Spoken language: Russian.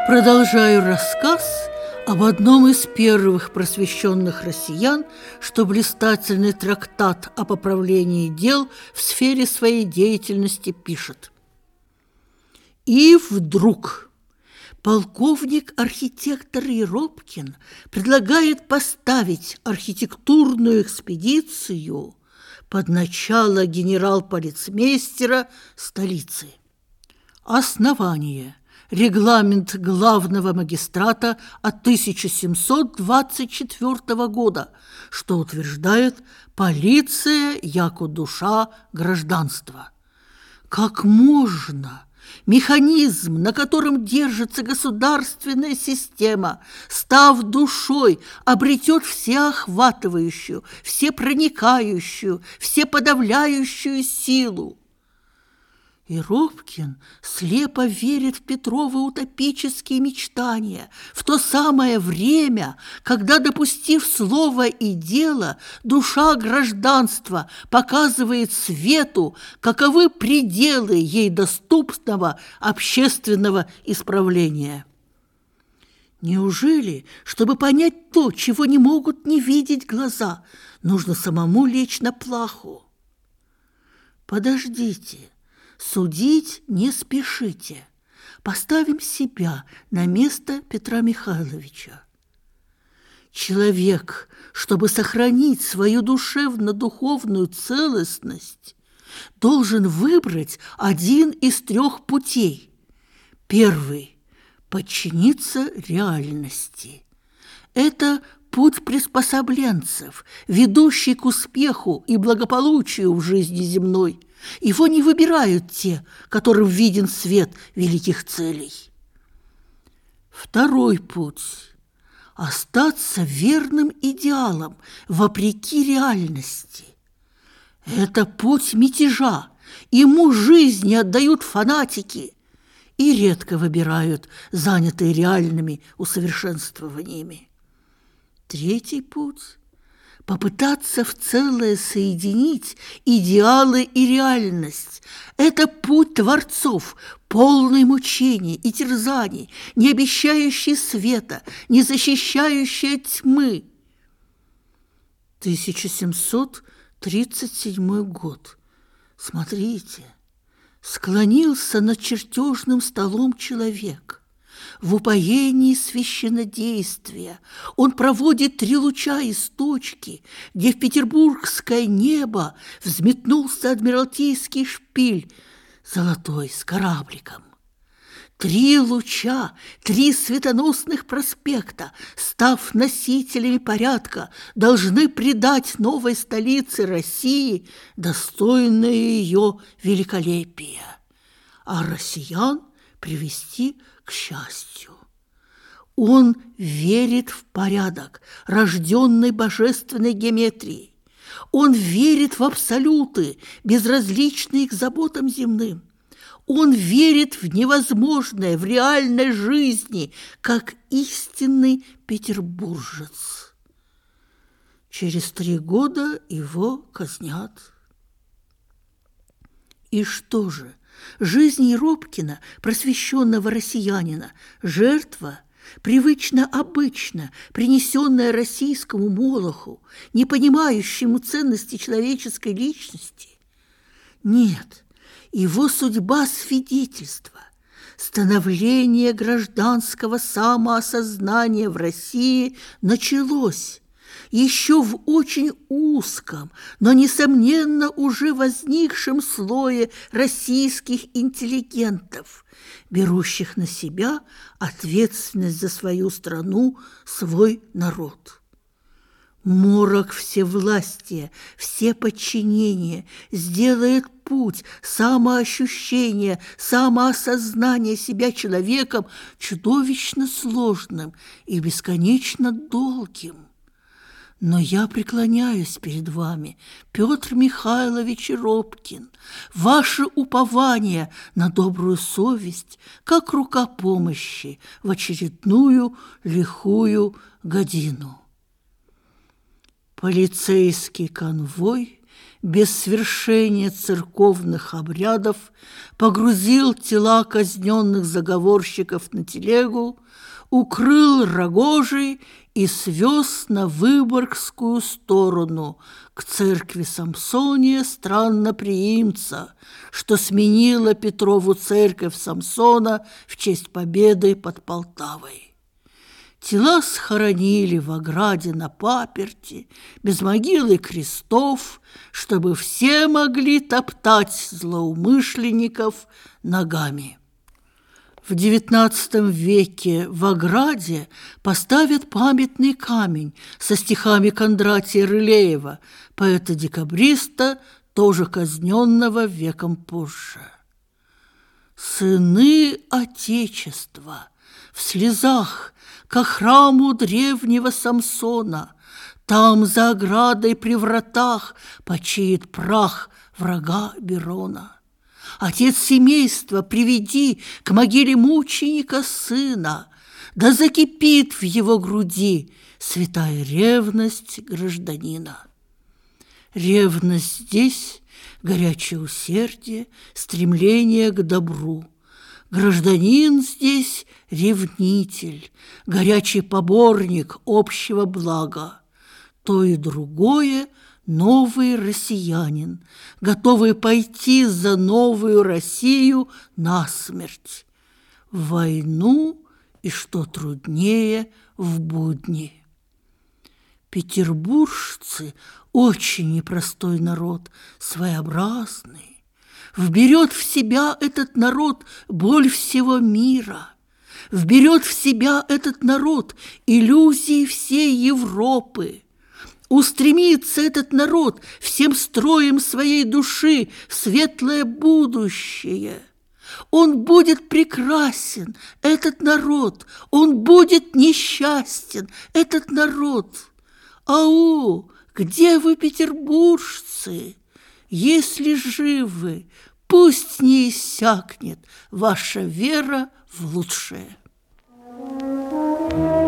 Продолжаю рассказ об одном из первых просвещенных россиян, что блистательный трактат о поправлении дел в сфере своей деятельности пишет. И вдруг полковник-архитектор Еропкин предлагает поставить архитектурную экспедицию под начало генерал-полицмейстера столицы. Основание. Регламент главного магистрата от 1724 года, что утверждает полиция яко душа гражданства. Как можно механизм, на котором держится государственная система, став душой, обретет всеохватывающую, всепроникающую, всеподавляющую силу? Еропкин слепо верит в Петровы утопические мечтания, в то самое время, когда, допустив слово и дело, душа гражданства показывает свету, каковы пределы ей доступного общественного исправления. Неужели, чтобы понять то, чего не могут не видеть глаза, нужно самому лечь на плаху? Подождите. Судить не спешите. Поставим себя на место Петра Михайловича. Человек, чтобы сохранить свою душевно-духовную целостность, должен выбрать один из трех путей. Первый – подчиниться реальности. Это путь приспособленцев, ведущий к успеху и благополучию в жизни земной. Его не выбирают те, которым виден свет великих целей. Второй путь – остаться верным идеалам вопреки реальности. Это путь мятежа, ему жизни отдают фанатики и редко выбирают занятые реальными усовершенствованиями. Третий путь – попытаться в целое соединить идеалы и реальность. Это путь творцов, полный мучений и терзаний, не обещающий света, не защищающий от тьмы. 1737 год. Смотрите, склонился над чертежным столом человек. В упоении священнодействия он проводит 3 луча из точки, где в петербургское небо взметнулся адмиралтейский шпиль золотой с корабликом. 3 луча, 3 светоносных проспекта, став носителями порядка, должны придать новой столице России достойное ее великолепие, а россиян привести к счастью. Он верит в порядок, рожденный божественной геометрией. Он верит в абсолюты, безразличные к заботам земным. Он верит в невозможное в реальной жизни, как истинный петербуржец. Через 3 года его казнят. И что же? Жизнь Еропкина, просвещенного россиянина, жертва, привычно обычно принесенная российскому молоху, не понимающему ценности человеческой личности? Нет, его судьба свидетельство. Становление гражданского самоосознания в России началось еще в очень узком, но, несомненно, уже возникшем слое российских интеллигентов, берущих на себя ответственность за свою страну, свой народ. Морок всевластия, всеподчинения сделает путь самоощущения, самоосознания себя человеком чудовищно сложным и бесконечно долгим. Но я преклоняюсь перед вами, Петр Михайлович Еропкин, ваше упование на добрую совесть, как рука помощи в очередную лихую годину. Полицейский конвой без свершения церковных обрядов погрузил тела казненных заговорщиков на телегу, укрыл рогожей и свез на Выборгскую сторону, к церкви Самсония странноприимца, что сменила Петрову церковь Самсона в честь победы под Полтавой. Тела схоронили в ограде на паперти, без могил и крестов, чтобы все могли топтать злоумышленников ногами. В XIX веке в ограде поставят памятный камень со стихами Кондратия Рылеева, поэта-декабриста, тоже казненного веком позже. Сыны Отечества в слезах ко храму древнего Самсона, там за оградой при вратах почиет прах врага Берона. Отец семейства, приведи к могиле мученика сына, да закипит в его груди святая ревность гражданина. Ревность здесь – горячее усердие, стремление к добру. Гражданин здесь – ревнитель, горячий поборник общего блага. То и другое – новый россиянин, готовый пойти за новую Россию насмерть, в войну и, что труднее, в будни. Петербуржцы – очень непростой народ, своеобразный. Вберет в себя этот народ боль всего мира, вберет в себя этот народ иллюзии всей Европы. Устремится этот народ всем строем своей души в светлое будущее. Он будет прекрасен, этот народ, он будет несчастен, этот народ. Ау, где вы, петербуржцы? Если живы, пусть не иссякнет ваша вера в лучшее.